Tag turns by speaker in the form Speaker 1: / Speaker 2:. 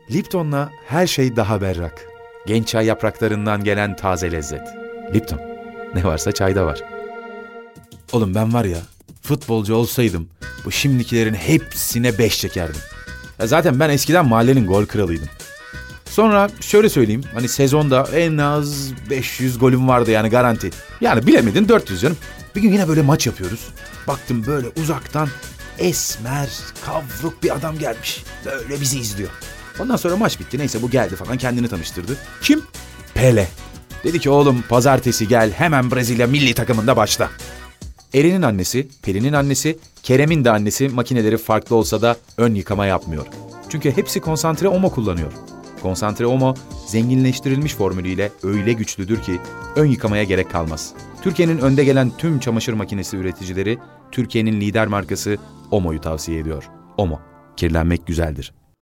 Speaker 1: Lipton'la her şey daha berrak. Genç çay yapraklarından gelen taze lezzet. Lipton. Ne varsa çayda var. Oğlum ben var ya, futbolcu olsaydım bu şimdikilerin hepsine 5 çekerdim. Ya zaten ben eskiden mahallenin gol kralıydım. Sonra şöyle söyleyeyim, hani sezonda en az 500 golüm vardı yani garanti. Yani bilemedin 400 canım. Bir gün yine böyle maç yapıyoruz. Baktım böyle uzaktan esmer, kavruk bir adam gelmiş. Böyle bizi izliyor. Ondan sonra maç bitti. Neyse bu geldi falan, kendini tanıştırdı. Kim? Pele. Dedi ki oğlum pazartesi gel hemen Brezilya milli takımında başla. Eren'in annesi, Pelin'in annesi, Kerem'in de annesi makineleri farklı olsa da ön yıkama yapmıyor. Çünkü hepsi konsantre Omo kullanıyor. Konsantre Omo zenginleştirilmiş formülüyle öyle güçlüdür ki ön yıkamaya gerek kalmaz. Türkiye'nin önde gelen tüm çamaşır makinesi üreticileri Türkiye'nin lider markası Omo'yu tavsiye ediyor. Omo, kirlenmek güzeldir.